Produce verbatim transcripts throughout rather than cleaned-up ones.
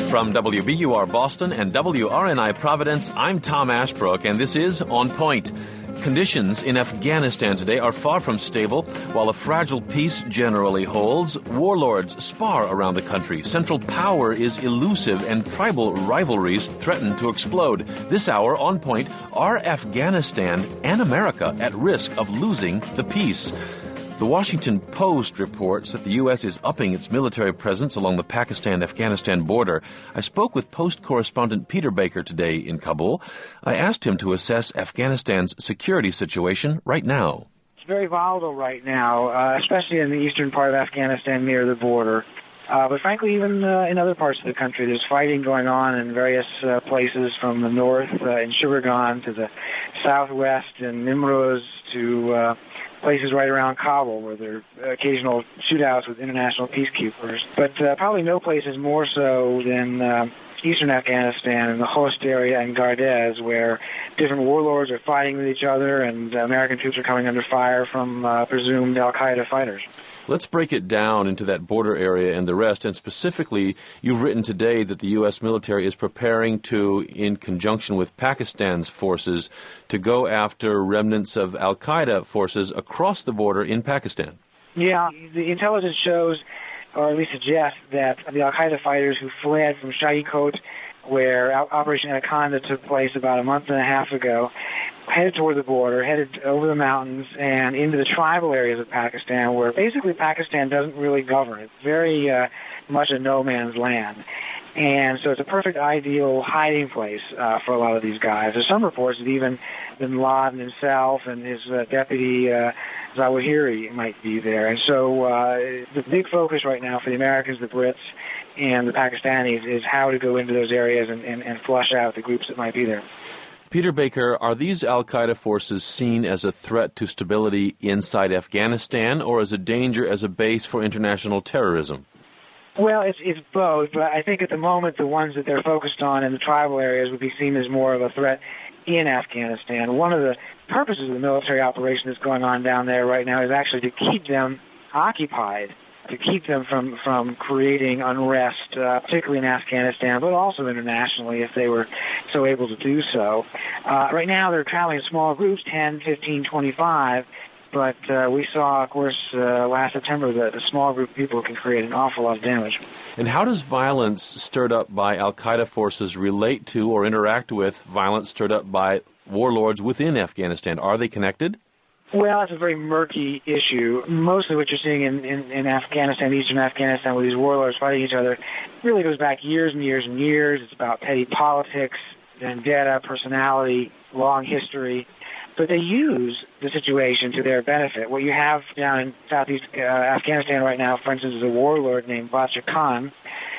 From W B U R Boston and W R N I Providence, I'm Tom Ashbrook, and this is On Point. Conditions in Afghanistan today are far from stable. While a fragile peace generally holds, warlords spar around the country. Central power is elusive, and tribal rivalries threaten to explode. This hour, On Point, are Afghanistan and America at risk of losing the peace? The Washington Post reports that the U S is upping its military presence along the Pakistan-Afghanistan border. I spoke with Post correspondent Peter Baker today in Kabul. I asked him to assess Afghanistan's security situation right now. It's very volatile right now, uh, especially in the eastern part of Afghanistan near the border. Uh, but frankly, even uh, in other parts of the country, there's fighting going on in various uh, places from the north uh, in Sugargan to the southwest in Nimruz to uh, places right around Kabul where there are occasional shootouts with international peacekeepers. But uh, probably no place is more so than uh, eastern Afghanistan and the Khost area and Gardez, where different warlords are fighting with each other and uh, American troops are coming under fire from uh, presumed al-Qaeda fighters. Let's break it down into that border area and the rest. And specifically, you've written today that the U S military is preparing to, in conjunction with Pakistan's forces, to go after remnants of al-Qaeda forces across the border in Pakistan. Yeah, the intelligence shows, or at least suggests, that the al-Qaeda fighters who fled from Shahikot, where Operation Anaconda took place about a month and a half ago, headed toward the border, headed over the mountains and into the tribal areas of Pakistan, where basically Pakistan doesn't really govern. It's very uh, much a no-man's land. And so it's a perfect ideal hiding place uh, for a lot of these guys. There's some reports that even bin Laden himself and his uh, deputy uh, Zawahiri might be there. And so uh, the big focus right now for the Americans, the Brits, and the Pakistanis is how to go into those areas and, and, and flush out the groups that might be there. Peter Baker, are these al-Qaeda forces seen as a threat to stability inside Afghanistan or as a danger as a base for international terrorism? Well, it's, it's both, but I think at the moment the ones that they're focused on in the tribal areas would be seen as more of a threat in Afghanistan. One of the purposes of the military operation that's going on down there right now is actually to keep them occupied, to keep them from, from creating unrest, uh, particularly in Afghanistan, but also internationally if they were so able to do so. Uh, right now they're traveling in small groups, ten, fifteen, twenty-five, but uh, we saw, of course, uh, last September that a small group of people can create an awful lot of damage. And how does violence stirred up by al-Qaeda forces relate to or interact with violence stirred up by warlords within Afghanistan? Are they connected? Well, that's a very murky issue. Mostly what you're seeing in, in, in Afghanistan, eastern Afghanistan, with these warlords fighting each other, really goes back years and years and years. It's about petty politics, vendetta, personality, long history. But they use the situation to their benefit. What you have down in southeast uh, Afghanistan right now, for instance, is a warlord named Bacha Khan.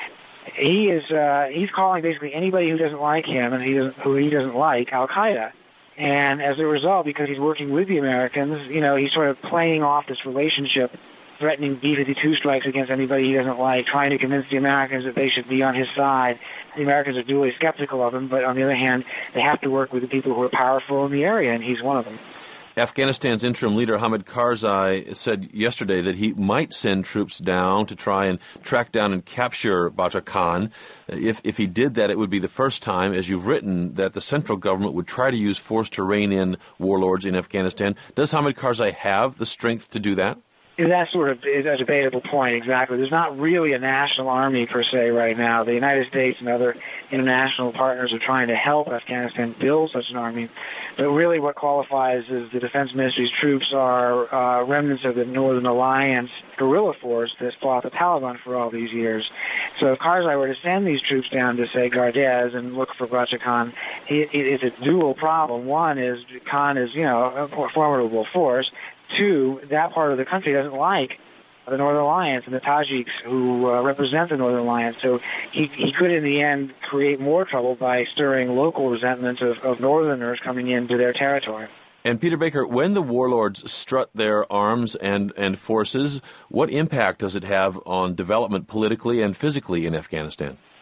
He is uh, he's calling basically anybody who doesn't like him and he doesn't, who he doesn't like al-Qaeda. And as a result, because he's working with the Americans, you know, he's sort of playing off this relationship, threatening B fifty-two strikes against anybody he doesn't like, trying to convince the Americans that they should be on his side. The Americans are duly skeptical of him, but on the other hand, they have to work with the people who are powerful in the area, and he's one of them. Afghanistan's interim leader, Hamid Karzai, said yesterday that he might send troops down to try and track down and capture Bacha Khan. If, if he did that, it would be the first time, as you've written, that the central government would try to use force to rein in warlords in Afghanistan. Does Hamid Karzai have the strength to do that? That sort of is a debatable point, exactly. There's not really a national army per se right now. The United States and other international partners are trying to help Afghanistan build such an army. But really what qualifies as the Defense Ministry's troops are uh, remnants of the Northern Alliance guerrilla force that's fought the Taliban for all these years. So if Karzai were to send these troops down to, say, Gardez and look for Bacha Khan, it, it, it's a dual problem. One is Khan is, you know, a formidable force. Two, that part of the country doesn't like the Northern Alliance and the Tajiks who uh, represent the Northern Alliance. So he, he could, in the end, create more trouble by stirring local resentment of, of Northerners coming into their territory. And Peter Baker, when the warlords strut their arms and, and forces, what impact does it have on development politically and physically in Afghanistan?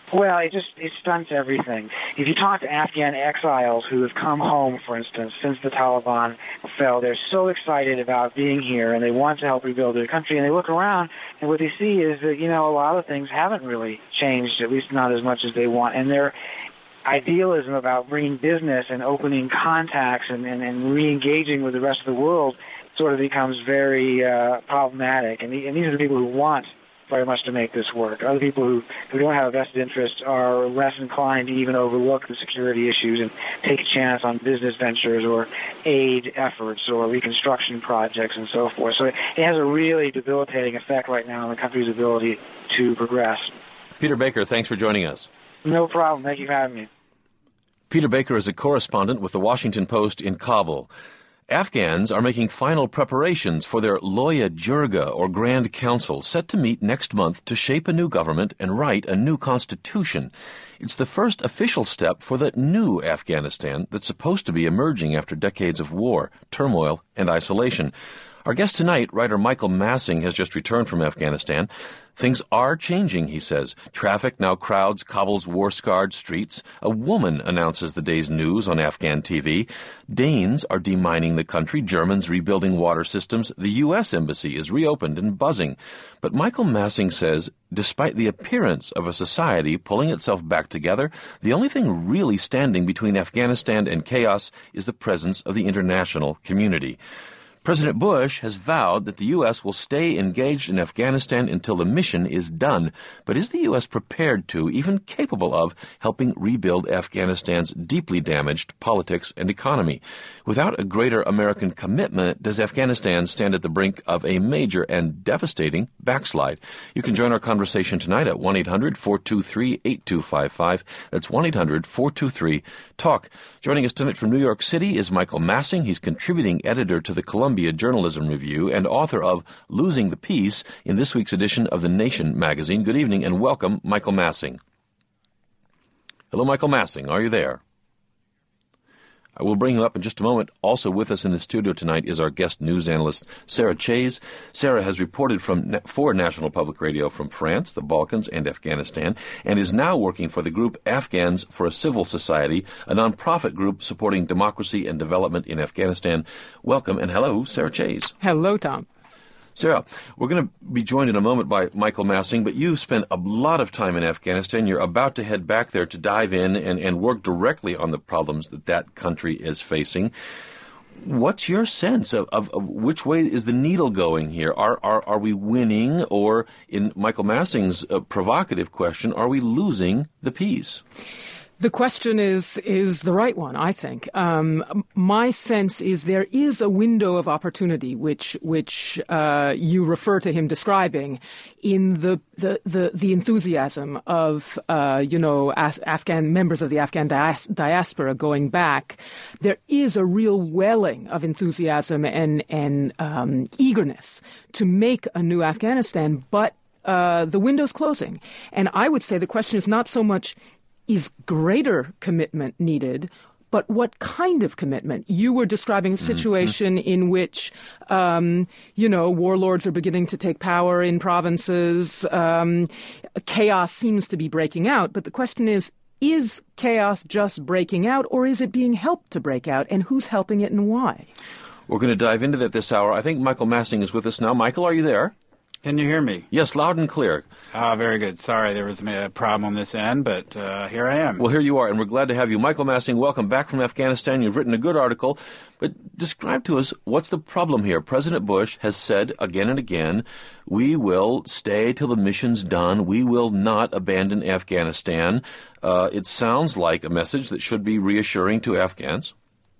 Well, it just it stunts everything. If you talk to Afghan exiles who have come home, for instance, since the Taliban fell, they're so excited about being here and they want to help rebuild their country. And they look around and what they see is that, you know, a lot of things haven't really changed, at least not as much as they want. And their idealism about bringing business and opening contacts and, and, and re-engaging with the rest of the world sort of becomes very uh, problematic. And, the, and these are the people who want very much to make this work. Other people who, who don't have a vested interest are less inclined to even overlook the security issues and take a chance on business ventures or aid efforts or reconstruction projects and so forth. So it, it has a really debilitating effect right now on the country's ability to progress. Peter Baker, thanks for joining us. No problem. Thank you for having me. Peter Baker is a correspondent with the Washington Post in Kabul. Afghans are making final preparations for their Loya Jirga, or Grand Council, set to meet next month to shape a new government and write a new constitution. It's the first official step for the new Afghanistan that's supposed to be emerging after decades of war, turmoil, and isolation. Our guest tonight, writer Michael Massing, has just returned from Afghanistan. Things are changing, he says. Traffic now crowds Kabul's war-scarred streets. A woman announces the day's news on Afghan T V. Danes are demining the country. Germans rebuilding water systems. The U S embassy is reopened and buzzing. But Michael Massing says, despite the appearance of a society pulling itself back together, the only thing really standing between Afghanistan and chaos is the presence of the international community. President Bush has vowed that the U S will stay engaged in Afghanistan until the mission is done. But is the U S prepared to, even capable of, helping rebuild Afghanistan's deeply damaged politics and economy? Without a greater American commitment, does Afghanistan stand at the brink of a major and devastating backslide? You can join our conversation tonight at one eight hundred four two three eight two five five. That's one eight hundred four two three talk. Joining us tonight from New York City is Michael Massing. He's contributing editor to the Columbia Journalism Review and author of Losing the Peace in this week's edition of The Nation magazine. Good evening and welcome, Michael Massing. Hello, Michael Massing. Are you there? I will bring him up in just a moment. Also with us in the studio tonight is our guest news analyst, Sarah Chayes. Sarah has reported from for National Public Radio from France, the Balkans, and Afghanistan, and is now working for the group Afghans for a Civil Society, a nonprofit group supporting democracy and development in Afghanistan. Welcome, and hello, Sarah Chayes. Hello, Tom. Sarah, we're going to be joined in a moment by Michael Massing, but you've spent a lot of time in Afghanistan. You're about to head back there to dive in and, and work directly on the problems that that country is facing. What's your sense of, of, of which way is the needle going here? Are, are, are we winning, or, in Michael Massing's uh, provocative question, are we losing the peace? The question is is the right one, I think. Um, my sense is there is a window of opportunity, which which uh, you refer to him describing, in the the the, the enthusiasm of uh, you know Af- Afghan members of the Afghan dias- diaspora going back. There is a real welling of enthusiasm and and um, eagerness to make a new Afghanistan, but uh, the window's closing. And I would say the question is not so much is greater commitment needed, but what kind of commitment? You were describing a situation mm-hmm. in which, um, you know, warlords are beginning to take power in provinces. Um, chaos seems to be breaking out. But the question is, is chaos just breaking out, or is it being helped to break out? And who's helping it and why? We're going to dive into that this hour. I think Michael Massing is with us now. Michael, are you there? Can you hear me? Yes, loud and clear. Ah, very good. Sorry, there was a problem on this end, but uh, here I am. Well, here you are, and we're glad to have you. Michael Massing, welcome back from Afghanistan. You've written a good article, but describe to us what's the problem here. President Bush has said again and again, we will stay till the mission's done. We will not abandon Afghanistan. Uh, it sounds like a message that should be reassuring to Afghans.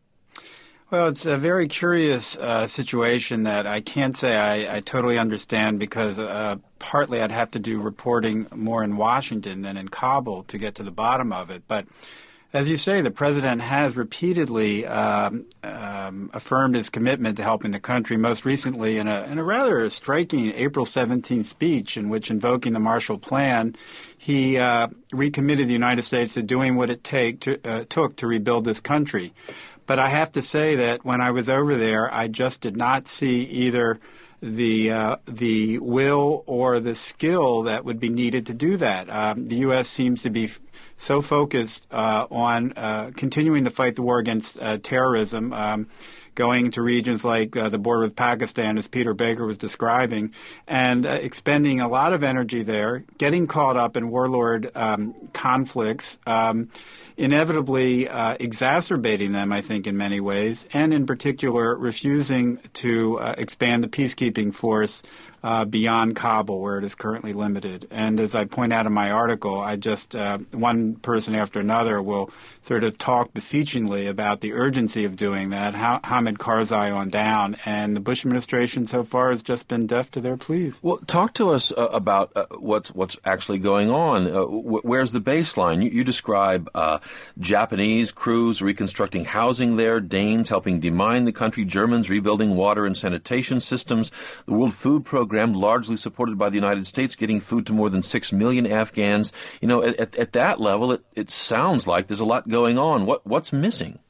Well, it's a very curious uh, situation that I can't say I, I totally understand because uh, partly I'd have to do reporting more in Washington than in Kabul to get to the bottom of it. But as you say, the president has repeatedly um, um, affirmed his commitment to helping the country, most recently in a, in a rather striking April seventeenth speech in which, invoking the Marshall Plan, he uh, recommitted the United States to doing what it take to, uh, took to rebuild this country. But I have to say that when I was over there, I just did not see either the uh, the will or the skill that would be needed to do that. Um, the U S seems to be f- so focused uh, on uh, continuing to fight the war against uh, terrorism, um, going to regions like uh, the border with Pakistan, as Peter Baker was describing, and uh, expending a lot of energy there, getting caught up in warlord um, conflicts, um, inevitably uh, exacerbating them, I think, in many ways, and in particular refusing to uh, expand the peacekeeping force uh, beyond Kabul, where it is currently limited. And as I point out in my article, I just, uh, one person after another will sort of talk beseechingly about the urgency of doing that, ha- Hamid Karzai on down, and the Bush administration so far has just been deaf to their pleas. Well, talk to us uh, about uh, what's what's actually going on. Uh, wh- where's the baseline? You, you describe uh, Japanese crews reconstructing housing there, Danes helping demine the country, Germans rebuilding water and sanitation systems, the World Food Program, largely supported by the United States, getting food to more than six million Afghans. You know, at, at that level, it, it sounds like there's a lot going on. What What's missing?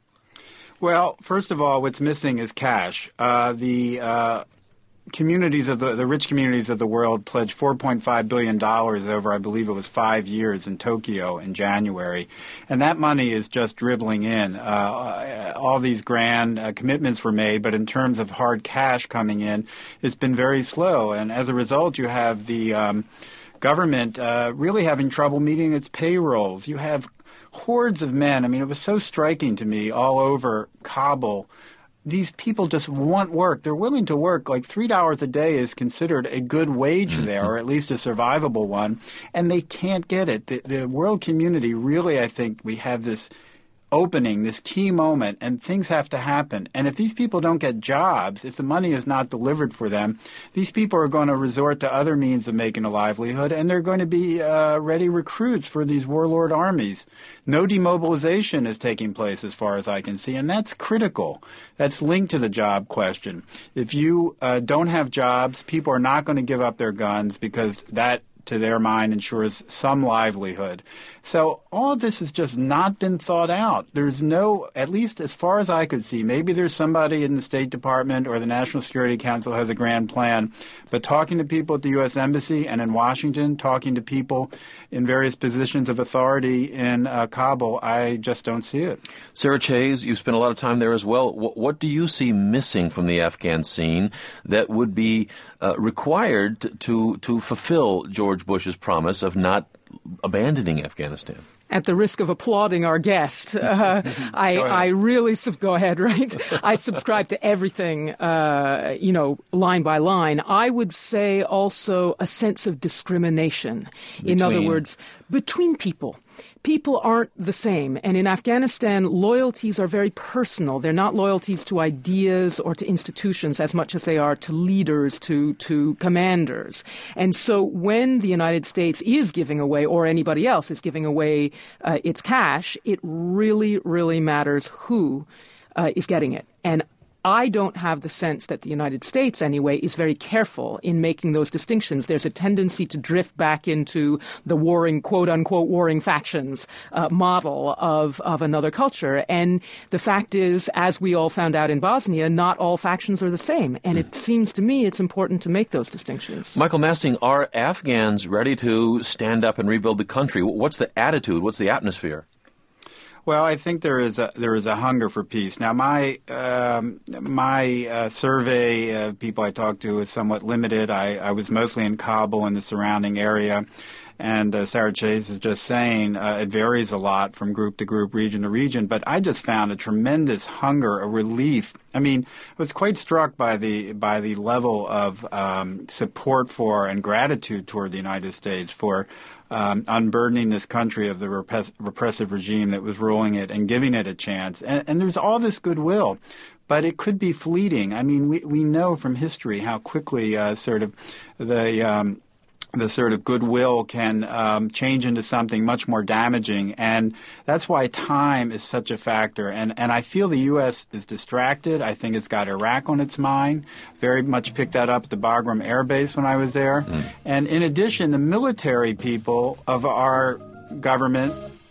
Well, first of all, what's missing is cash. Uh, the uh, communities of the, the rich communities of the world pledged four point five billion dollars over, I believe it was five years in Tokyo in January. And that money is just dribbling in. Uh, all these grand uh, commitments were made, but in terms of hard cash coming in, it's been very slow. And as a result, you have the um, government uh, really having trouble meeting its payrolls. You have hordes of men. I mean, it was so striking to me all over Kabul. These people just want work. They're willing to work. Like three dollars a day is considered a good wage mm-hmm. there, or at least a survivable one, and they can't get it. The, the world community really, I think, we have this opening, this key moment, and things have to happen. And if these people don't get jobs, if the money is not delivered for them, these people are going to resort to other means of making a livelihood, and they're going to be uh, ready recruits for these warlord armies. No demobilization is taking place as far as I can see, and that's critical. That's linked to the job question. If you uh, don't have jobs, people are not going to give up their guns because that to their mind ensures some livelihood. So all of this has just not been thought out. There's no, at least as far as I could see, maybe there's somebody in the State Department or the National Security Council has a grand plan, but talking to people at the U S Embassy and in Washington, talking to people in various positions of authority in uh, Kabul, I just don't see it. Sarah Chayes, you've spent a lot of time there as well. What, what do you see missing from the Afghan scene that would be uh, required to, to fulfill George Bush's promise of not abandoning Afghanistan? At the risk of applauding our guest, uh, I, I really sub- go ahead, right? I subscribe to everything, uh, you know, line by line. I would say also a sense of discrimination. Between. In other words, between people. People aren't the same. And in Afghanistan, loyalties are very personal. They're not loyalties to ideas or to institutions as much as they are to leaders, to, to commanders. And so when the United States is giving away, or anybody else is giving away uh, its cash, it really, really matters who uh, is getting it. And I don't have the sense that the United States, anyway, is very careful in making those distinctions. There's a tendency to drift back into the warring, quote-unquote, warring factions uh, model of, of another culture. And the fact is, as we all found out in Bosnia, not all factions are the same. And it seems to me it's important to make those distinctions. Michael Masting, are Afghans ready to stand up and rebuild the country? What's the attitude? What's the atmosphere? Well, I think there is a there is a hunger for peace. Now, my um, my uh, survey of people I talked to is somewhat limited. I, I was mostly in Kabul and the surrounding area, and uh, Sarah Chayes is just saying uh, it varies a lot from group to group, region to region. But I just found a tremendous hunger, a relief. I mean, I was quite struck by the by the level of um, support for and gratitude toward the United States for Um, unburdening this country of the repress- repressive regime that was ruling it and giving it a chance. And, and there's all this goodwill, but it could be fleeting. I mean, we, we know from history how quickly uh, sort of the um, the sort of goodwill can um, change into something much more damaging. And that's why time is such a factor. And, and I feel the U S is distracted. I think it's got Iraq on its mind. Very much picked that up at the Bagram Air Base when I was there. Mm. And in addition, the military people of our government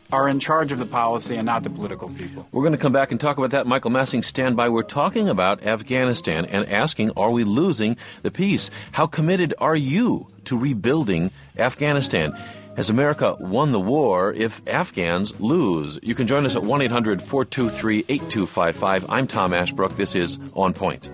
are in charge of the policy and not the political people. We're going to come back and talk about that. Michael Massing, stand by. We're talking about Afghanistan and asking, are we losing the peace? How committed are you to rebuilding Afghanistan? Has America won the war if Afghans lose? You can join us at one eight hundred four two three eight two five five. I'm Tom Ashbrook. This is On Point.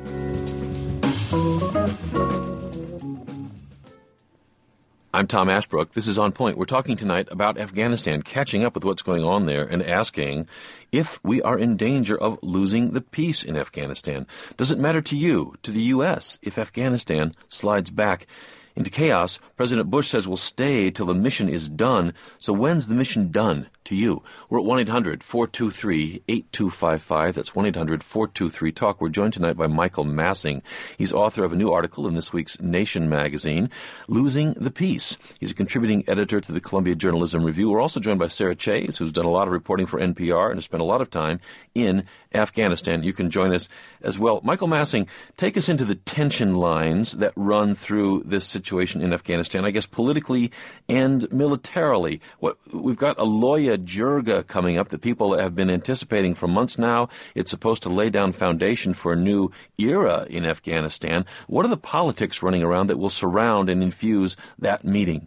I'm Tom Ashbrook. This is On Point. We're talking tonight about Afghanistan, catching up with what's going on there and asking if we are in danger of losing the peace in Afghanistan. Does it matter to you, to the U S, if Afghanistan slides back into chaos? President Bush says we'll stay till the mission is done. So when's the mission done to you? We're at one eight hundred four two three eight two five five. That's one eight hundred four two three talk. We're joined tonight by Michael Massing. He's author of a new article in this week's Nation magazine, Losing the Peace. He's a contributing editor to the Columbia Journalism Review. We're also joined by Sarah Chase, who's done a lot of reporting for N P R and has spent a lot of time in Afghanistan. You can join us as well. Michael Massing, take us into the tension lines that run through this situation in Afghanistan, I guess politically and militarily. What, we've got a Loya Jirga coming up that people have been anticipating for months now. It's supposed to lay down foundation for a new era in Afghanistan. What are the politics running around that will surround and infuse that meeting?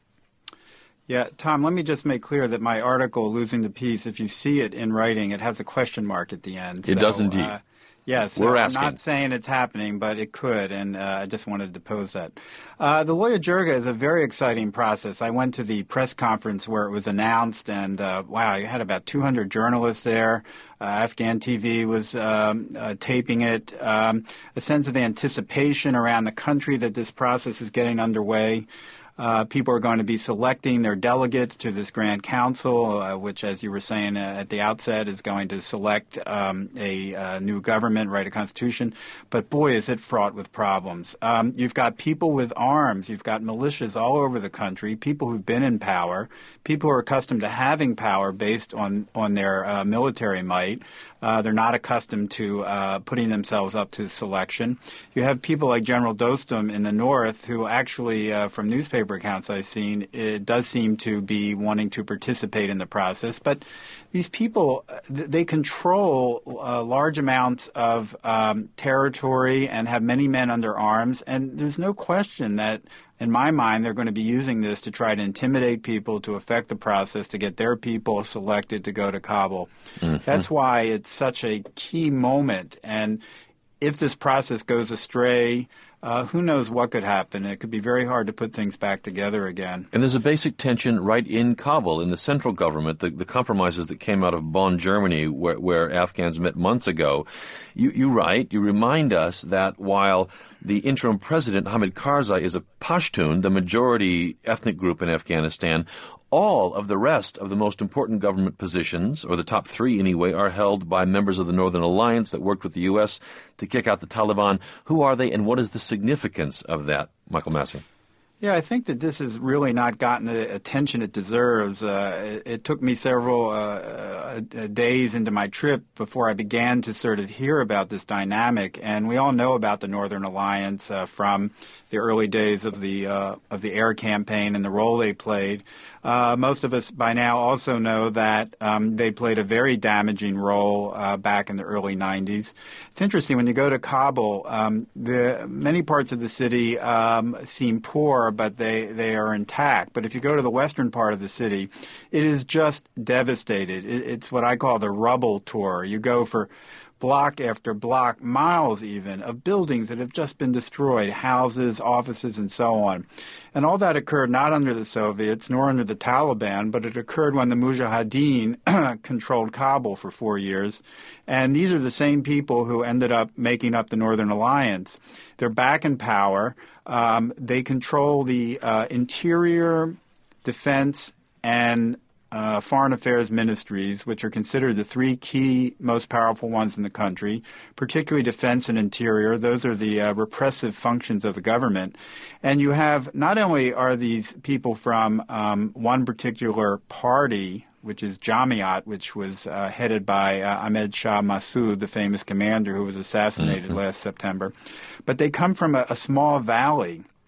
Yeah, Tom, let me just make clear that my article, Losing the Peace, if you see it in writing, it has a question mark at the end. It so, does indeed. Uh, Yes, We're I'm asking. not saying it's happening, but it could, and uh, I just wanted to pose that. Uh, the Loya Jirga is a very exciting process. I went to the press conference where it was announced, and uh, wow, you had about two hundred journalists there. Uh, Afghan T V was um, uh, taping it. Um, a sense of anticipation around the country that this process is getting underway. Uh, people are going to be selecting their delegates to this Grand Council, uh, which, as you were saying uh, at the outset, is going to select um, a uh, new government, write a constitution. But boy, is it fraught with problems. Um, you've got people with arms. You've got militias all over the country, people who've been in power, people who are accustomed to having power based on, on their uh, military might. Uh, they're not accustomed to uh, putting themselves up to selection. You have people like General Dostum in the north who actually, uh, from newspaper accounts I've seen, it does seem to be wanting to participate in the process. But these people, they control uh, large amounts of um, territory and have many men under arms. And there's no question that, in my mind, they're going to be using this to try to intimidate people, to affect the process, to get their people selected to go to Kabul. Mm-hmm. That's why it's such a key moment. And if this process goes astray, Uh, who knows what could happen? It could be very hard to put things back together again. And there's a basic tension right in Kabul, in the central government, the, the compromises that came out of Bonn, Germany, where, where Afghans met months ago. You, you write, you remind us that while the interim president, Hamid Karzai, is a Pashtun, the majority ethnic group in Afghanistan, all of the rest of the most important government positions, or the top three anyway, are held by members of the Northern Alliance that worked with the U S to kick out the Taliban. Who are they, and what is the significance of that, Michael Massing? Yeah, I think that this has really not gotten the attention it deserves. Uh, it, it took me several uh, uh, days into my trip before I began to sort of hear about this dynamic. And we all know about the Northern Alliance uh, from the early days of the uh, of the air campaign and the role they played. Uh, most of us by now also know that um, they played a very damaging role uh, back in the early nineties. It's interesting, when you go to Kabul, um, the many parts of the city um, seem poor, but they, they are intact. But if you go to the western part of the city, it is just devastated. It, it's what I call the rubble tour. You go for block after block, miles even, of buildings that have just been destroyed, houses, offices, and so on. And all that occurred not under the Soviets nor under the Taliban, but it occurred when the Mujahideen controlled Kabul for four years. And these are the same people who ended up making up the Northern Alliance. They're back in power. Um, they control the uh, interior, defense, and Uh, foreign affairs ministries, which are considered the three key, most powerful ones in the country, particularly defense and interior. Those are the uh, repressive functions of the government. And you have, not only are these people from um, one particular party, which is Jamiat, which was uh, headed by uh, Ahmed Shah Massoud, the famous commander who was assassinated mm-hmm. last September, but they come from a, a small valley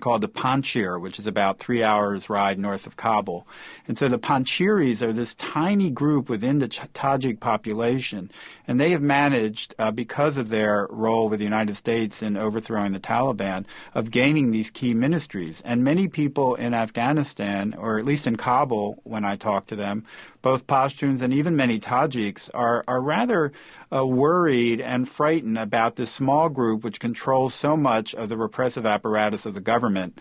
called the Panjshir, which is about three hours ride north of Kabul. And so the Panjshiris are this tiny group within the Tajik population, and they have managed, uh, because of their role with the United States in overthrowing the Taliban, of gaining these key ministries. And many people in Afghanistan, or at least in Kabul when I talk to them, both Pashtuns and even many Tajiks are, are rather uh, worried and frightened about this small group which controls so much of the repressive apparatus of the government.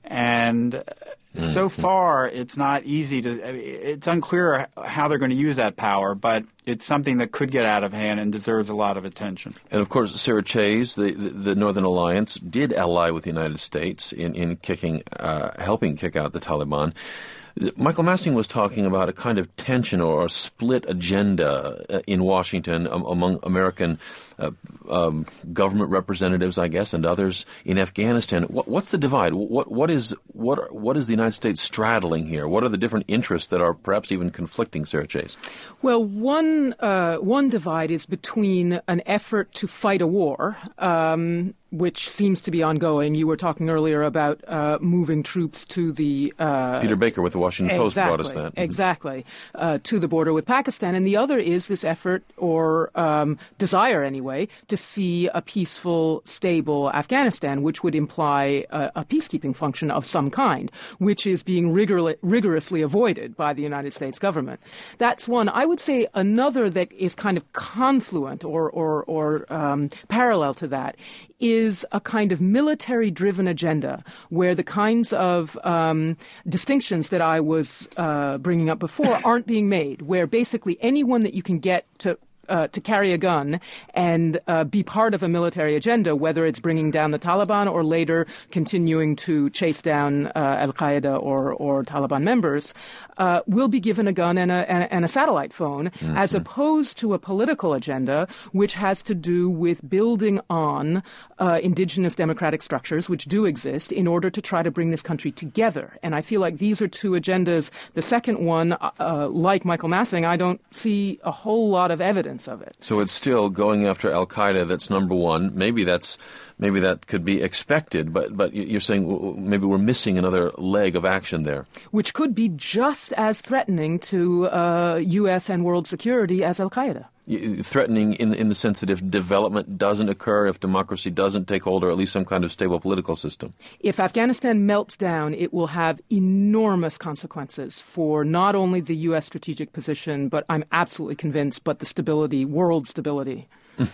And so far, it's not easy to – it's unclear how they're going to use that power, but it's something that could get out of hand and deserves a lot of attention. And, of course, Sarah Chayes, the, the, the Northern Alliance, did ally with the United States in, in kicking uh, – helping kick out the Taliban. Michael Massing was talking about a kind of tension or a split agenda in Washington um, among American uh, um, government representatives, I guess, and others in Afghanistan. What, what's the divide? What, what is what what is the United States straddling here? What are the different interests that are perhaps even conflicting, Sarah Chayes? Well, one uh, one divide is between an effort to fight a war, um, which seems to be ongoing. You were talking earlier about uh, moving troops to the uh, Peter Baker with the Washington Post exactly, brought us that. Exactly, uh, to the border with Pakistan. And the other is this effort, or um, desire anyway, to see a peaceful, stable Afghanistan, which would imply a, a peacekeeping function of some kind, which is being rigor- rigorously avoided by the United States government. That's one. I would say another that is kind of confluent or, or, or um, parallel to that is a kind of military-driven agenda where the kinds of um, distinctions that I was uh, bringing up before aren't being made, where basically anyone that you can get to Uh, to carry a gun and uh, be part of a military agenda, whether it's bringing down the Taliban or later continuing to chase down uh, Al-Qaeda or, or Taliban members, uh, will be given a gun and a, and a, and a satellite phone, mm-hmm. as opposed to a political agenda which has to do with building on uh, indigenous democratic structures, which do exist, in order to try to bring this country together. And I feel like these are two agendas. The second one, uh, like Michael Massing, I don't see a whole lot of evidence of it. So it's still going after Al-Qaeda. That's number one. Maybe that's maybe that could be expected, but but you're saying maybe we're missing another leg of action there, which could be just as threatening to uh, U S and world security as Al-Qaeda. Threatening in in the sense that if development doesn't occur, if democracy doesn't take hold, or at least some kind of stable political system. If Afghanistan melts down, it will have enormous consequences for not only the U S strategic position, but I'm absolutely convinced, but the stability, world stability.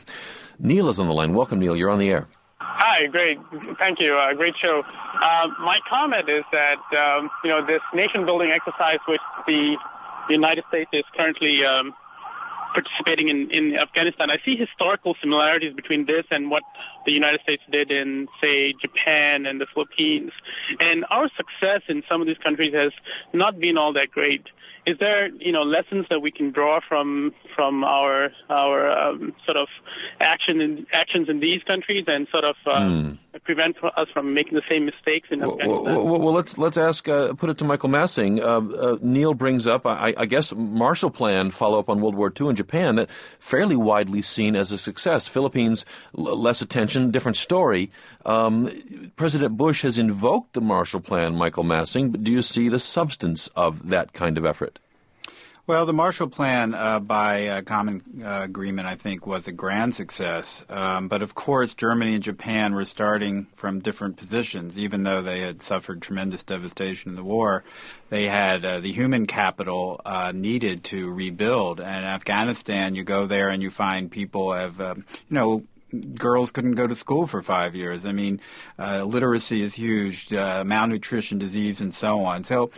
Neil is on the line. Welcome, Neil. You're on the air. Hi, great. Thank you. Uh, great show. Uh, my comment is that, um, you know, this nation-building exercise which the United States is currently um, participating in, in Afghanistan, I see historical similarities between this and what the United States did in, say, Japan and the Philippines. And our success in some of these countries has not been all that great. Is there, you know, lessons that we can draw from from our our um, sort of action in, actions in these countries and sort of uh, mm. prevent us from making the same mistakes in well, Afghanistan? Well, well, well, let's let's ask, uh, put it to Michael Massing. Uh, uh, Neil brings up, I, I guess, Marshall Plan follow-up on World War Two in Japan, that fairly widely seen as a success. Philippines, l- less attention, different story. Um, President Bush has invoked the Marshall Plan, Michael Massing, but do you see the substance of that kind of effort? Well, the Marshall Plan, uh, by uh, common uh, agreement, I think, was a grand success. Um, but, of course, Germany and Japan were starting from different positions. Even though they had suffered tremendous devastation in the war, they had uh, the human capital uh, needed to rebuild. And in Afghanistan, you go there and you find people have, uh, you know, girls couldn't go to school for five years. I mean, uh, literacy is huge, uh, malnutrition, disease, and so on. So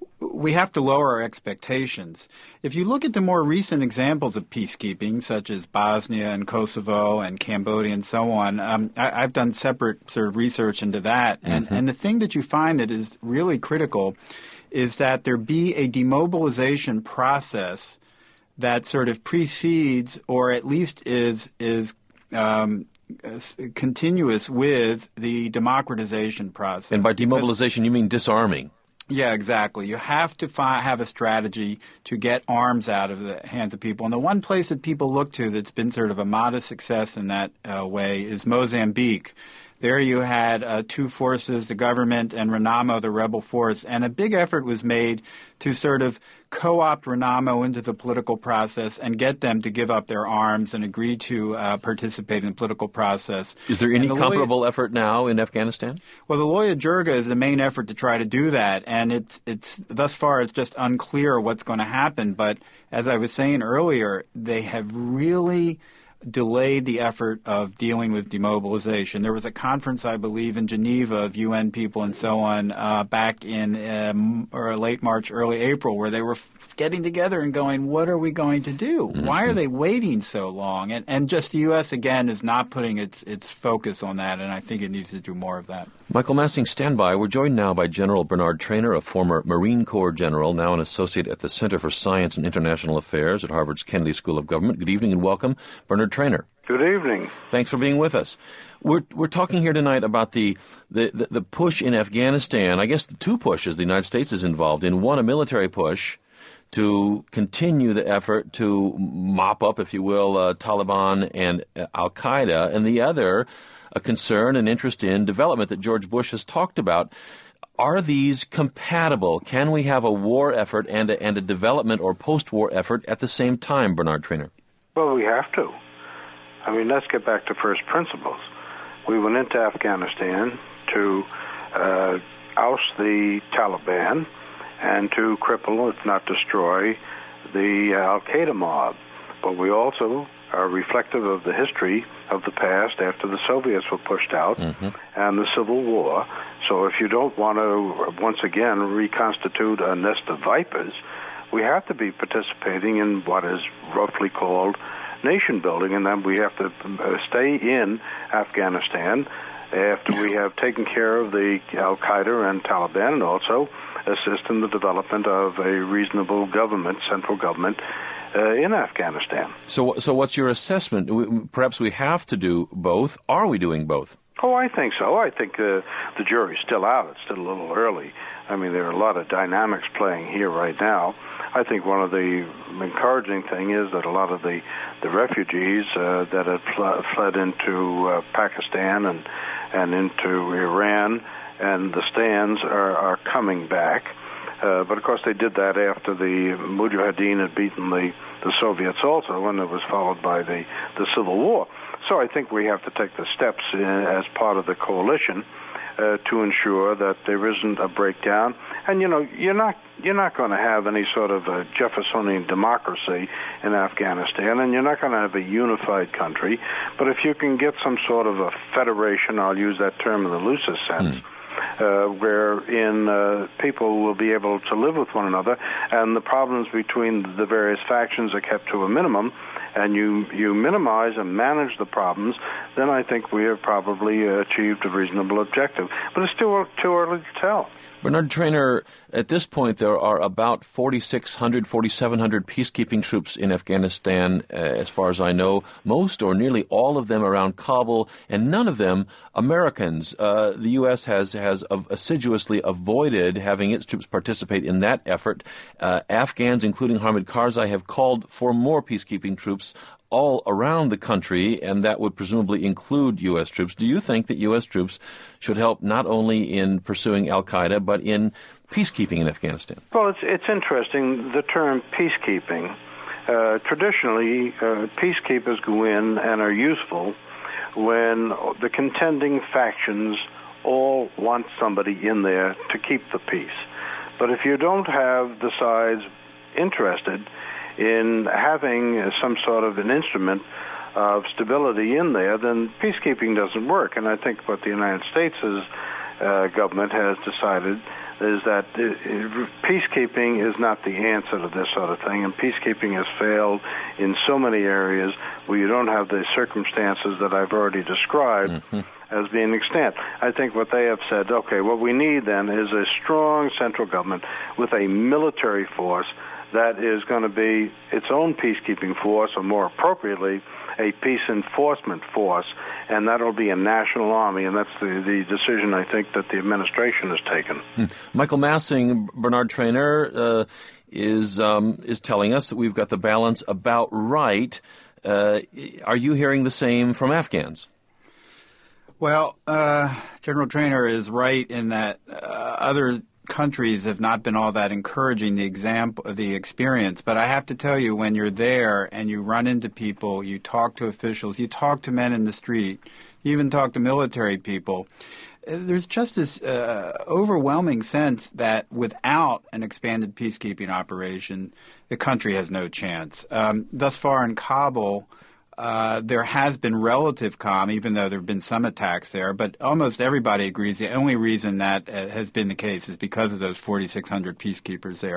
we have to lower our expectations. If you look at the more recent examples of peacekeeping, such as Bosnia and Kosovo and Cambodia and so on, um, I, I've done separate sort of research into that. Mm-hmm. And, and the thing that you find that is really critical is that there be a demobilization process that sort of precedes or at least is is um, continuous with the democratization process. And by demobilization, you mean disarming? Yeah, exactly. You have to fi- have a strategy to get arms out of the hands of people. And the one place that people look to that's been sort of a modest success in that uh, way is Mozambique. There you had uh, two forces, the government and Renamo, the rebel force, and a big effort was made to sort of co-opt Renamo into the political process and get them to give up their arms and agree to uh, participate in the political process. Is there any the comparable Loya, effort now in Afghanistan? Well, the Loya Jirga is the main effort to try to do that, and it's it's thus far it's just unclear what's going to happen. But as I was saying earlier, they have really delayed the effort of dealing with demobilization. There was a conference, I believe, in Geneva of U N people and so on uh, back in um, or late March, early April, where they were f- getting together and going, what are we going to do? Mm-hmm. Why are they waiting so long? And, and just the U S, again, is not putting its, its focus on that, and I think it needs to do more of that. Michael Massing, stand by. We're joined now by General Bernard Traynor, a former Marine Corps general, now an associate at the Center for Science and International Affairs at Harvard's Kennedy School of Government. Good evening and welcome, Bernard Traynor. Good evening. Thanks for being with us. We're we're talking here tonight about the, the, the, the push in Afghanistan. I guess the two pushes the United States is involved in. One, a military push to continue the effort to mop up, if you will, uh, Taliban and uh, al-Qaeda, and the other, a concern and interest in development that George Bush has talked about. Are these compatible? Can we have a war effort and a, and a development or post-war effort at the same time, Bernard Traynor? Well, we have to. I mean, let's get back to first principles. We went into Afghanistan to uh, oust the Taliban and to cripple, if not destroy, the al-Qaeda mob. But we also are reflective of the history of the past after the Soviets were pushed out mm-hmm. and the Civil War. So if you don't want to, once again, reconstitute a nest of vipers, we have to be participating in what is roughly called nation building, and then we have to uh, stay in Afghanistan after we have taken care of the al-Qaeda and Taliban, and also assist in the development of a reasonable government, central government, uh, in Afghanistan. So, so what's your assessment? We, perhaps we have to do both. Are we doing both? Oh, I think so. I think uh, the jury's still out. It's still a little early. I mean, there are a lot of dynamics playing here right now. I think one of the encouraging thing is that a lot of the, the refugees uh, that had fl- fled into uh, Pakistan and and into Iran and the stands are, are coming back. Uh, but, of course, they did that after the Mujahideen had beaten the, the Soviets also, and it was followed by the, the Civil War. So I think we have to take the steps in, as part of the coalition uh, to ensure that there isn't a breakdown. And, you know, you're not you're not going to have any sort of a Jeffersonian democracy in Afghanistan, and you're not going to have a unified country. But if you can get some sort of a federation, I'll use that term in the loosest sense, mm. Uh, wherein uh, people will be able to live with one another, and the problems between the various factions are kept to a minimum, and you, you minimize and manage the problems, then I think we have probably achieved a reasonable objective. But it's still too early to tell. Bernard Traynor, at this point there are about forty-six hundred, forty-seven hundred peacekeeping troops in Afghanistan, uh, as far as I know, most or nearly all of them around Kabul, and none of them Americans. Uh, the U S has, has assiduously avoided having its troops participate in that effort. Uh, Afghans, including Hamid Karzai, have called for more peacekeeping troops all around the country, and that would presumably include U S troops. Do you think that U S troops should help not only in pursuing al-Qaeda, but in peacekeeping in Afghanistan? Well, it's, it's interesting, the term peacekeeping. Uh, traditionally, uh, peacekeepers go in and are useful when the contending factions all want somebody in there to keep the peace. But if you don't have the sides interested in having some sort of an instrument of stability in there, then peacekeeping doesn't work. And I think what the United States' uh, government has decided is that it, it, peacekeeping is not the answer to this sort of thing, and peacekeeping has failed in so many areas where you don't have the circumstances that I've already described mm-hmm. as being extant. I think what they have said, okay, what we need then is a strong central government with a military force that is going to be its own peacekeeping force, or more appropriately, a peace enforcement force, and that'll be a national army, and that's the, the decision I think that the administration has taken. Hmm. Michael Massing, Bernard Traynor, uh, is um, is telling us that we've got the balance about right. Uh, are you hearing the same from Afghans? Well, uh, General Traynor is right in that uh, other countries have not been all that encouraging the example, the experience. But I have to tell you, when you're there and you run into people, you talk to officials, you talk to men in the street, you even talk to military people, there's just this uh, overwhelming sense that without an expanded peacekeeping operation, the country has no chance. Um, thus far in Kabul, Uh, there has been relative calm, even though there have been some attacks there. But almost everybody agrees the only reason that uh, has been the case is because of those forty-six hundred peacekeepers there.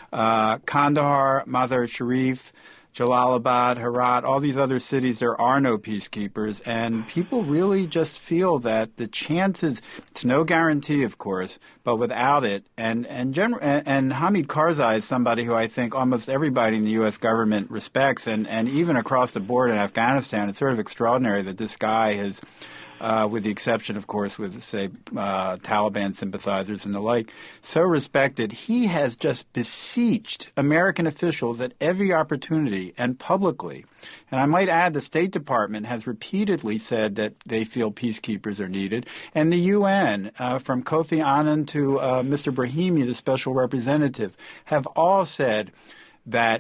Uh, Kandahar, Mazar-i-Sharif, Jalalabad, Herat, all these other cities, there are no peacekeepers. And people really just feel that the chances, it's no guarantee, of course, but without it, and and, Gen- and, and Hamid Karzai is somebody who I think almost everybody in the U S government respects, and, and even across the board in Afghanistan, it's sort of extraordinary that this guy has, uh, with the exception, of course, with, say, uh, Taliban sympathizers and the like, so respected. He has just beseeched American officials at every opportunity and publicly. And I might add the State Department has repeatedly said that they feel peacekeepers are needed. And the U N, uh, from Kofi Annan to uh, Mister Brahimi, the special representative, have all said that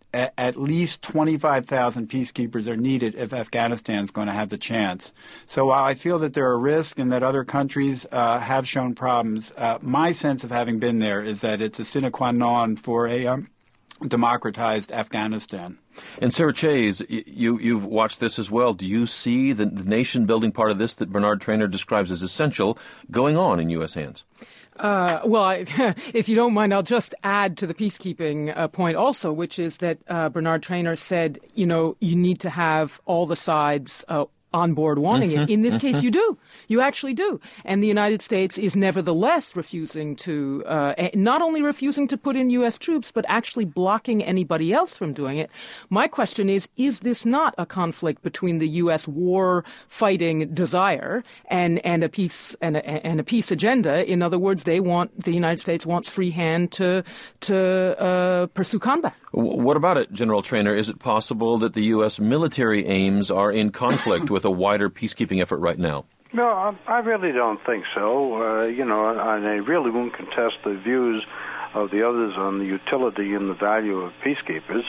at least twenty-five thousand peacekeepers are needed if Afghanistan is going to have the chance. So while I feel that there are risks and that other countries uh, have shown problems, uh, my sense of having been there is that it's a sine qua non for a um, democratized Afghanistan. And Sarah Chayes, you, you've watched this as well. Do you see the, the nation-building part of this that Bernard Traynor describes as essential going on in U S hands? Uh, well, I, if you don't mind, I'll just add to the peacekeeping uh, point also, which is that uh, Bernard Traynor said, you know, you need to have all the sides uh, on board wanting it. In this case, you do. You actually do. And the United States is nevertheless refusing to, uh, not only refusing to put in U S troops, but actually blocking anybody else from doing it. My question is, is this not a conflict between the U S war-fighting desire and, and a peace and a, and a peace agenda? In other words, they want, the United States wants free hand to, to uh, pursue combat. What about it, General Traynor? Is it possible that the U S military aims are in conflict with a wider peacekeeping effort right now? No, I, I really don't think so. Uh, you know, and I really won't contest the views of the others on the utility and the value of peacekeepers.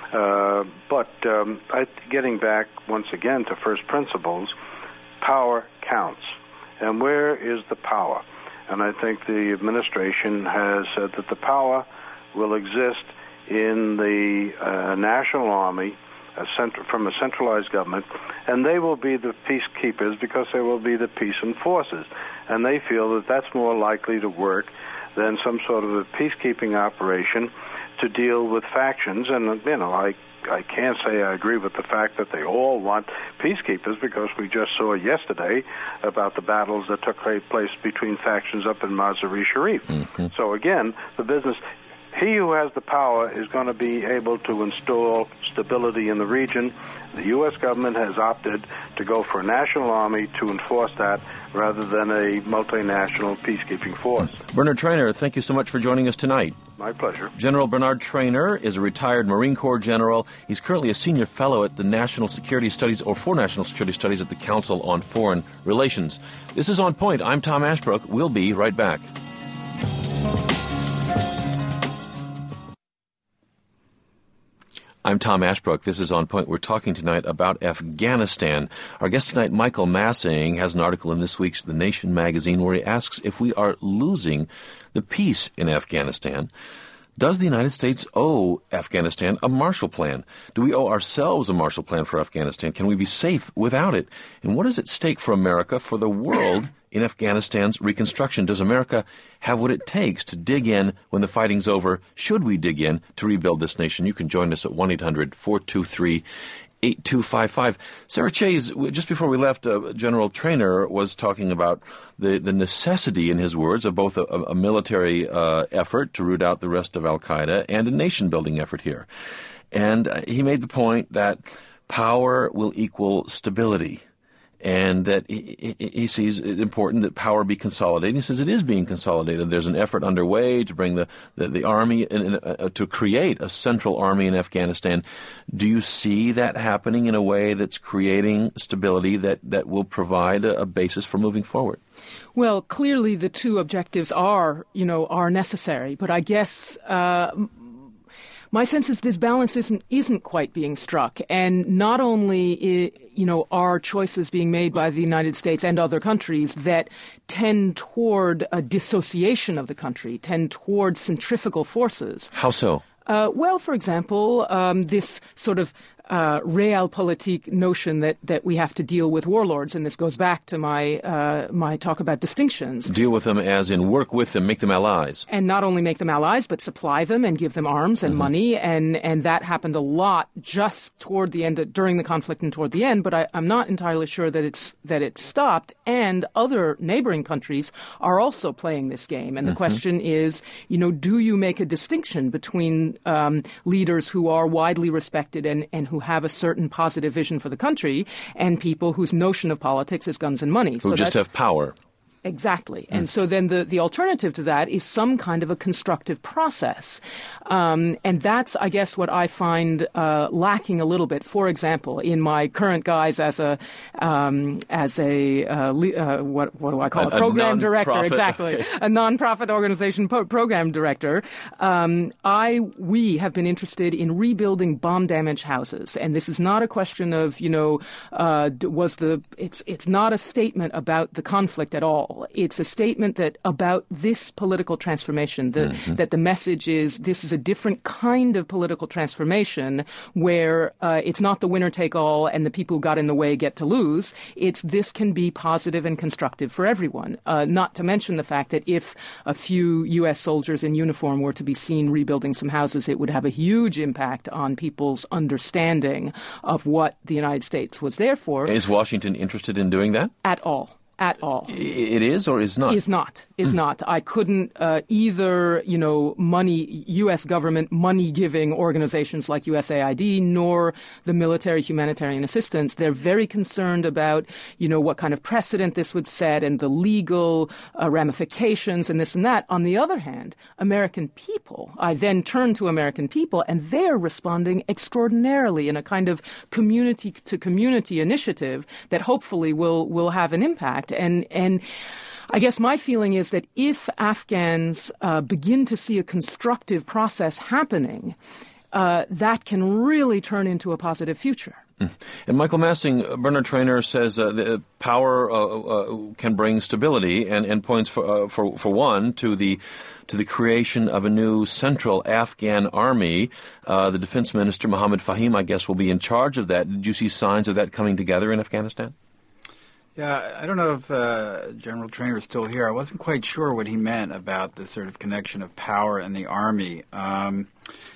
Uh, but um, I, getting back once again to first principles, power counts. And where is the power? And I think the administration has said that the power will exist in the uh, national army, a cent- from a centralized government, and they will be the peacekeepers because they will be the peace enforcers. And they feel that that's more likely to work than some sort of a peacekeeping operation to deal with factions. And, you know, I I can't say I agree with the fact that they all want peacekeepers, because we just saw yesterday about the battles that took place between factions up in Mazar-i-Sharif. Mm-hmm. So, again, the business... He who has the power is going to be able to install stability in the region. The U S government has opted to go for a national army to enforce that rather than a multinational peacekeeping force. Bernard Traynor, thank you so much for joining us tonight. My pleasure. General Bernard Traynor is a retired Marine Corps general. He's currently a senior fellow at the National Security Studies, or for National Security Studies, at the Council on Foreign Relations. This is On Point. I'm Tom Ashbrook. We'll be right back. I'm Tom Ashbrook. This is On Point. We're talking tonight about Afghanistan. Our guest tonight, Michael Massing, has an article in this week's The Nation magazine where he asks if we are losing the peace in Afghanistan. Does the United States owe Afghanistan a Marshall Plan? Do we owe ourselves a Marshall Plan for Afghanistan? Can we be safe without it? And what is at stake for America, for the world, in Afghanistan's reconstruction? Does America have what it takes to dig in when the fighting's over? Should we dig in to rebuild this nation? You can join us at one eight hundred four two three eight two five five. Sarah Chayes, just before we left, uh, General Traynor was talking about the, the necessity, in his words, of both a, a military uh, effort to root out the rest of al-Qaeda and a nation-building effort here. And uh, he made the point that power will equal stability. and that he, he sees it important that power be consolidated. He says it is being consolidated. There's an effort underway to bring the, the, the army, in, in, uh, to create a central army in Afghanistan. Do you see that happening in a way that's creating stability that, that will provide a, a basis for moving forward? Well, clearly the two objectives are, you know, are necessary, but I guess uh, my sense is this balance isn't isn't quite being struck, and not only, you know, are choices being made by the United States and other countries that tend toward a dissociation of the country, tend toward centrifugal forces. How so? Uh, well, for example, um, this sort of uh, realpolitik notion that, that we have to deal with warlords, and this goes back to my uh, my talk about distinctions. Deal with them as in work with them, make them allies. And not only make them allies, but supply them and give them arms and mm-hmm. money, and, and that happened a lot just toward the end, of, during the conflict and toward the end, but I, I'm not entirely sure that it's that it's stopped, and other neighboring countries are also playing this game, and the mm-hmm. question is, you know, do you make a distinction between um, leaders who are widely respected and, and who have a certain positive vision for the country, and people whose notion of politics is guns and money. Who so just have power. Exactly. Mm. And so then the, the alternative to that is some kind of a constructive process. Um, and that's, I guess, what I find uh, lacking a little bit. For example, in my current guise as a um, as a uh, le- uh, what what do I call a, it? Program a director, exactly. Okay. A nonprofit organization po- program director. Um, I we have been interested in rebuilding bomb-damaged houses, and this is not a question of, you know, uh, was the it's it's not a statement about the conflict at all. It's a statement that about this political transformation, the, mm-hmm. that the message is this is a different kind of political transformation where uh, it's not the winner take all and the people who got in the way get to lose. It's this can be positive and constructive for everyone. Uh, not to mention the fact that if a few U S soldiers in uniform were to be seen rebuilding some houses, it would have a huge impact on people's understanding of what the United States was there for. Is Washington interested in doing that? At all. At all. It is or is not? Is not. Is mm. not. I couldn't uh, either, you know, money, U S government money-giving organizations like U S A I D, nor the military humanitarian assistance. They're very concerned about, you know, what kind of precedent this would set and the legal uh, ramifications and this and that. On the other hand, American people, I then turn to American people, and they're responding extraordinarily in a kind of community-to-community initiative that hopefully will, will have an impact. And and I guess my feeling is that if Afghans uh, begin to see a constructive process happening, uh, that can really turn into a positive future. Mm. And Michael Massing, Bernard Trainor says uh, the power uh, uh, can bring stability, and, and points for, uh, for for one to the to the creation of a new central Afghan army. Uh, the defense minister, Mohammad Fahim, I guess, will be in charge of that. Did you see signs of that coming together in Afghanistan? Yeah, I don't know if uh, General Trainor is still here. I wasn't quite sure what he meant about the sort of connection of power and the Army. Um,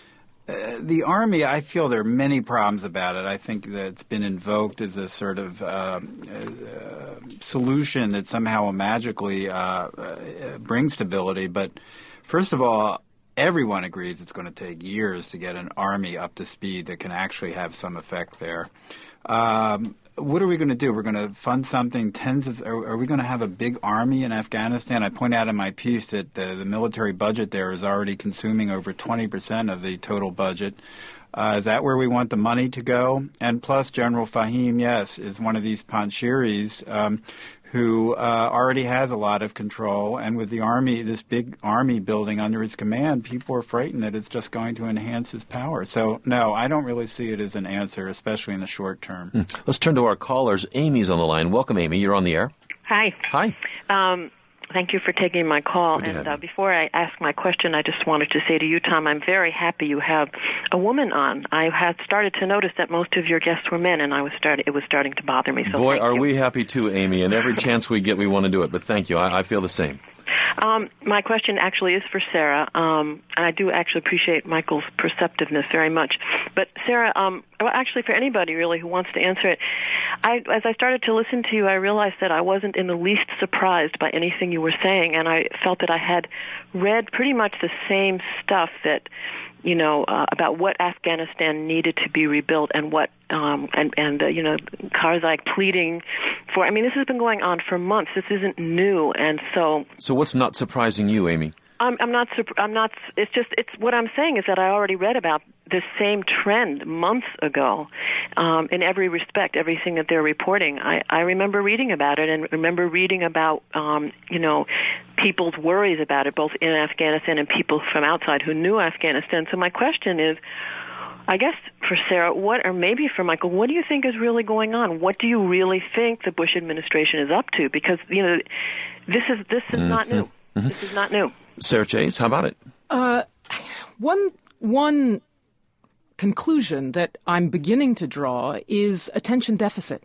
uh, the Army, I feel there are many problems about it. I think that it's been invoked as a sort of um, uh, solution that somehow magically uh, uh, brings stability. But first of all, everyone agrees it's going to take years to get an army up to speed that can actually have some effect there. Um, What are we going to do? We're going to fund something tens of, are, are we going to have a big army in Afghanistan? I point out in my piece that uh, the military budget there is already consuming over twenty percent of the total budget. Uh, is that where we want the money to go? And plus, General Fahim, yes, is one of these Panjshiris um, who uh, already has a lot of control. And with the army, this big army building under his command, people are frightened that it's just going to enhance his power. So, no, I don't really see it as an answer, especially in the short term. Mm. Let's turn to our callers. Amy's on the line. Welcome, Amy. You're on the air. Hi. Hi. Um, Thank you for taking my call. Good and uh, before I ask my question, I just wanted to say to you, Tom, I'm very happy you have a woman on. I had started to notice that most of your guests were men, and I was start- it was starting to bother me. So Boy, thank are you. we happy too, Amy. And every chance we get, we want to do it. But thank you. I, I feel the same. Um, my question actually is for Sarah, um, and I do actually appreciate Michael's perceptiveness very much. But Sarah, um, well, actually for anybody really who wants to answer it, I, as I started to listen to you, I realized that I wasn't in the least surprised by anything you were saying, and I felt that I had read pretty much the same stuff that you know, uh, about what Afghanistan needed to be rebuilt and what, um, and, and uh, you know, Karzai pleading for, I mean, this has been going on for months. This isn't new. And so... So what's not surprising you, Amy? I'm, I'm not. I'm not. It's just. It's what I'm saying is that I already read about this same trend months ago, um, in every respect, everything that they're reporting. I, I remember reading about it, and remember reading about, um, you know, people's worries about it, both in Afghanistan and people from outside who knew Afghanistan. So my question is, I guess for Sarah, what, or maybe for Michael, what do you think is really going on? What do you really think the Bush administration is up to? Because you know, this is this is mm-hmm. not new. Mm-hmm. This is not new. Sarah Chayes, how about it? Uh, one one conclusion that I'm beginning to draw is attention deficit.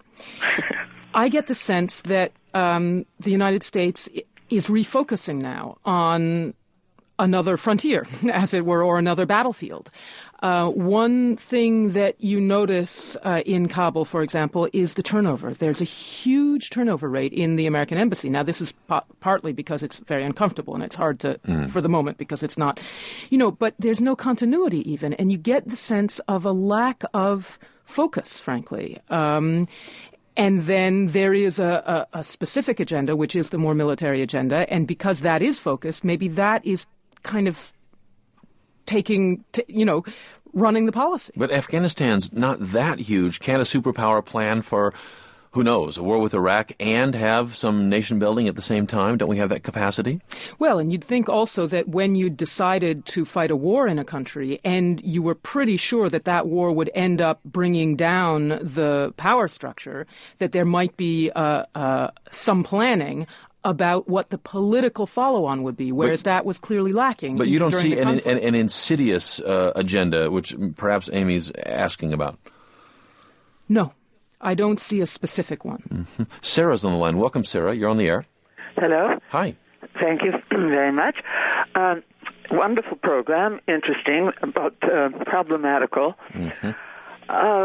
I get the sense that um, the United States is refocusing now on another frontier, as it were, or another battlefield. Uh, one thing that you notice uh, in Kabul, for example, is the turnover. There's a huge turnover rate in the American embassy. Now, this is po- partly because it's very uncomfortable and it's hard to, mm. for the moment, because it's not, you know, but there's no continuity even. And you get the sense of a lack of focus, frankly. Um, And then there is a, a, a specific agenda, which is the more military agenda. And because that is focused, maybe that is kind of taking, t- you know, running the policy. But Afghanistan's not that huge. Can a superpower plan for, who knows, a war with Iraq and have some nation building at the same time? Don't we have that capacity? Well, and you'd think also that when you decided to fight a war in a country and you were pretty sure that that war would end up bringing down the power structure, that there might be uh, uh, some planning about what the political follow-on would be, whereas but, that was clearly lacking. But you don't see an, an, an insidious uh, agenda, which perhaps Amy's asking about. No, I don't see a specific one. Mm-hmm. Sarah's on the line. Welcome, Sarah. You're on the air. Hello. Hi. Thank you very much. Um, wonderful program, interesting, but uh, problematical. Mm-hmm. Uh,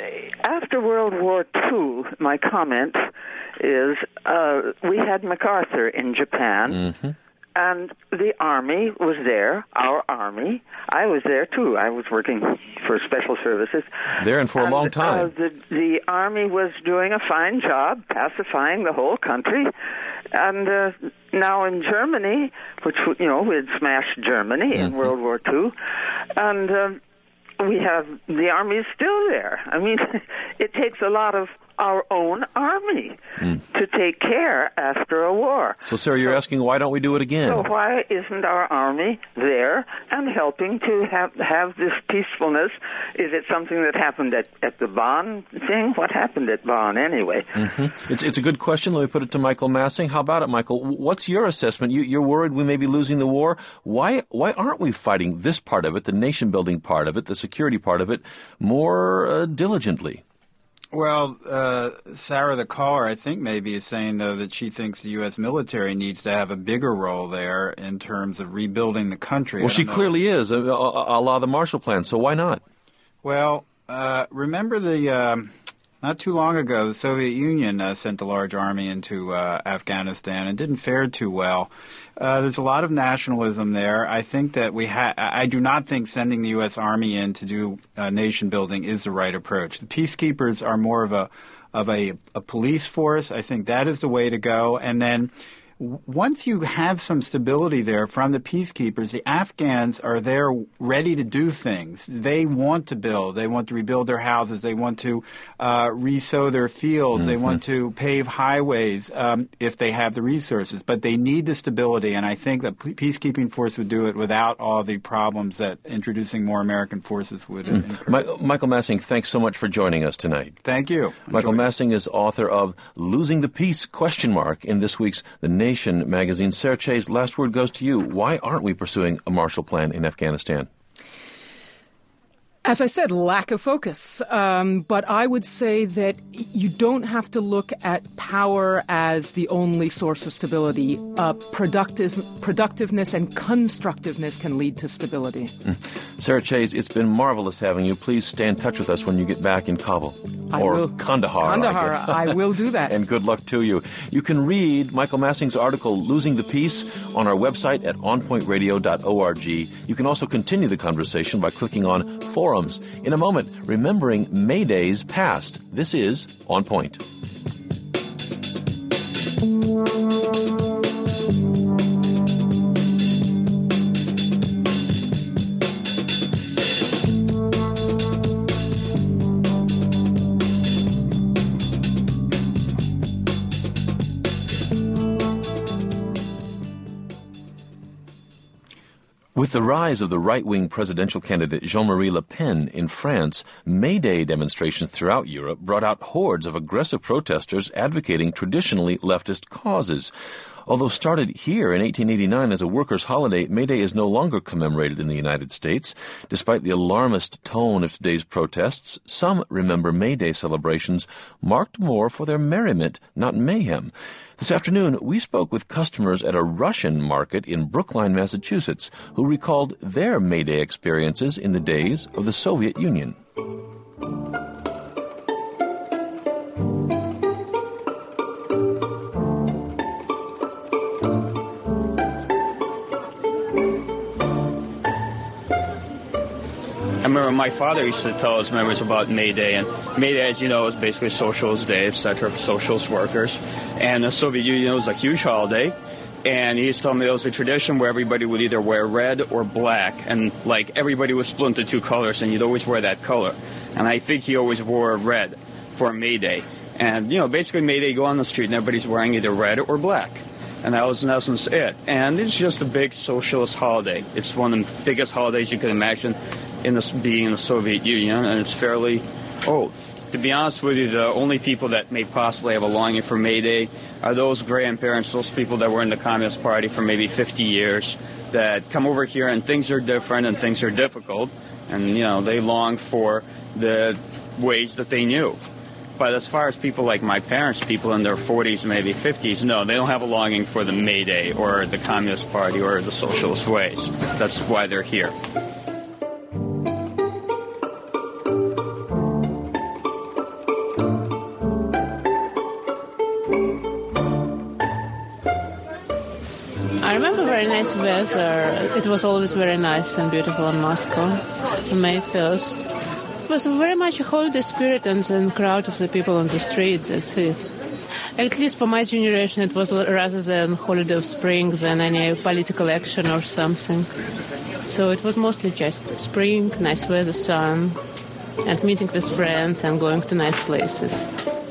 after World War Two, my comment is uh, we had MacArthur in Japan, mm-hmm. and the Army was there, our Army. I was there, too. I was working for Special Services. There and for and, a long time. Uh, the, the Army was doing a fine job pacifying the whole country. And uh, now in Germany, which, you know, we had smashed Germany mm-hmm. in World War Two, and uh, we have, the Army is still there. I mean, it takes a lot of our own Army mm. to take care after a war. So, Sarah, you're so, asking why don't we do it again? So why isn't our Army there and helping to have have this peacefulness? Is it something that happened at, at the Bonn thing? What happened at Bonn anyway? Mm-hmm. It's, it's a good question. Let me put it to Michael Massing. How about it, Michael? What's your assessment? You, you're worried we may be losing the war. Why, why aren't we fighting this part of it, the nation-building part of it, the security part of it, more uh, diligently? Well, uh, Sarah, the caller, I think maybe is saying, though, that she thinks the U S military needs to have a bigger role there in terms of rebuilding the country. Well, she know. clearly is, a, a, a la the Marshall Plan, so why not? Well, uh, remember the... Um, Not too long ago, the Soviet Union uh, sent a large army into uh, Afghanistan and didn't fare too well. Uh, there's a lot of nationalism there. I think that we ha- I do not think sending the U S Army in to do uh, nation building is the right approach. The peacekeepers are more of a of a, a police force. I think that is the way to go. And then once you have some stability there from the peacekeepers, the Afghans are there ready to do things. They want to build. They want to rebuild their houses. They want to uh, re-sow their fields. Mm-hmm. They want to pave highways um, if they have the resources. But they need the stability, and I think the peacekeeping force would do it without all the problems that introducing more American forces would mm. incur. My, Michael Massing, thanks so much for joining us tonight. Thank you. Michael Enjoy. Massing is author of Losing the Peace, question mark, in this week's The Nation magazine. Sarah Chayes, last word goes to you. Why aren't we pursuing a Marshall Plan in Afghanistan? As I said, lack of focus. Um, but I would say that you don't have to look at power as the only source of stability. Uh, productive productiveness and constructiveness can lead to stability. Mm. Sarah Chayes, it's been marvelous having you. Please stay in touch with us when you get back in Kabul. I or will. Kandahar, Kandahar, I guess. I will do that. And good luck to you. You can read Michael Massing's article, Losing the Peace, on our website at on point radio dot org. You can also continue the conversation by clicking on Forums. In a moment, remembering May Days past. This is On Point. With the rise of the right-wing presidential candidate Jean-Marie Le Pen in France, May Day demonstrations throughout Europe brought out hordes of aggressive protesters advocating traditionally leftist causes. Although started here in eighteen eighty-nine as a workers' holiday, May Day is no longer commemorated in the United States. Despite the alarmist tone of today's protests, some remember May Day celebrations marked more for their merriment, not mayhem. This afternoon, we spoke with customers at a Russian market in Brookline, Massachusetts, who recalled their May Day experiences in the days of the Soviet Union. I remember my father used to tell his members about May Day, and May Day, as you know, is basically a socialist day, et cetera, for socialist workers. And the Soviet Union was a huge holiday, and he used to tell me it was a tradition where everybody would either wear red or black, and like everybody was split into two colors, and you'd always wear that color. And I think he always wore red for May Day. And, you know, basically May Day, you go on the street and everybody's wearing either red or black. And that was in essence it. And it's just a big socialist holiday. It's one of the biggest holidays you could imagine in this being in the Soviet Union, and it's fairly old. To be honest with you, the only people that may possibly have a longing for May Day are those grandparents, those people that were in the Communist Party for maybe fifty years, that come over here and things are different and things are difficult, and, you know, they long for the ways that they knew. But as far as people like my parents, people in their forties, maybe fifties, no, they don't have a longing for the May Day or the Communist Party or the socialist ways. That's why they're here. I remember very nice weather. It was always very nice and beautiful in Moscow on May first. It was very much a holiday spirit and the crowd of the people on the streets, that's it. At least for my generation, it was rather than holiday of spring than any political action or something. So it was mostly just spring, nice weather, sun, and meeting with friends and going to nice places.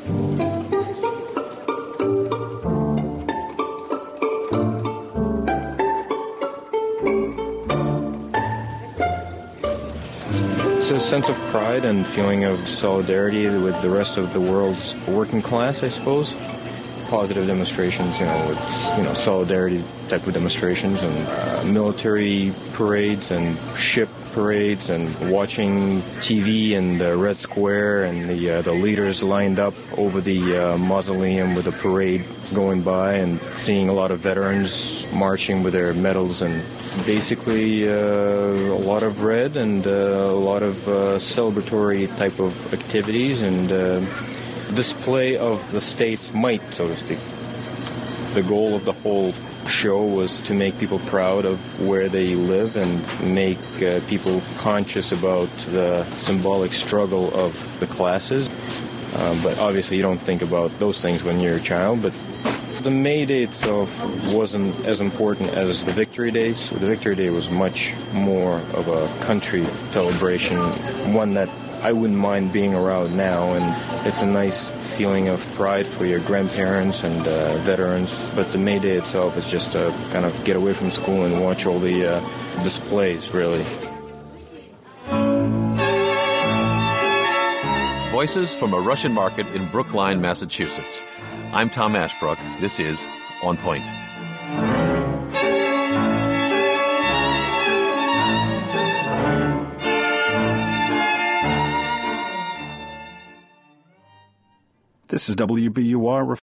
It's a sense of pride and feeling of solidarity with the rest of the world's working class, I suppose. Positive demonstrations, you know, it's, you know, solidarity type of demonstrations and uh, military parades and ship parades and watching T V in the Red Square and the uh, the leaders lined up over the uh, mausoleum with a parade going by and seeing a lot of veterans marching with their medals and basically uh, a lot of red and uh, a lot of uh, celebratory type of activities and uh, display of the state's might, so to speak. The goal of the whole show was to make people proud of where they live and make uh, people conscious about the symbolic struggle of the classes. Uh, but obviously you don't think about those things when you're a child, but the May Day itself wasn't as important as the Victory Day. So the Victory Day was much more of a country celebration, one that I wouldn't mind being around now, and it's a nice feeling of pride for your grandparents and uh, veterans. But the May Day itself is just to kind of get away from school and watch all the uh, displays, really. Voices from a Russian market in Brookline, Massachusetts. I'm Tom Ashbrook. This is On Point. This is W B U R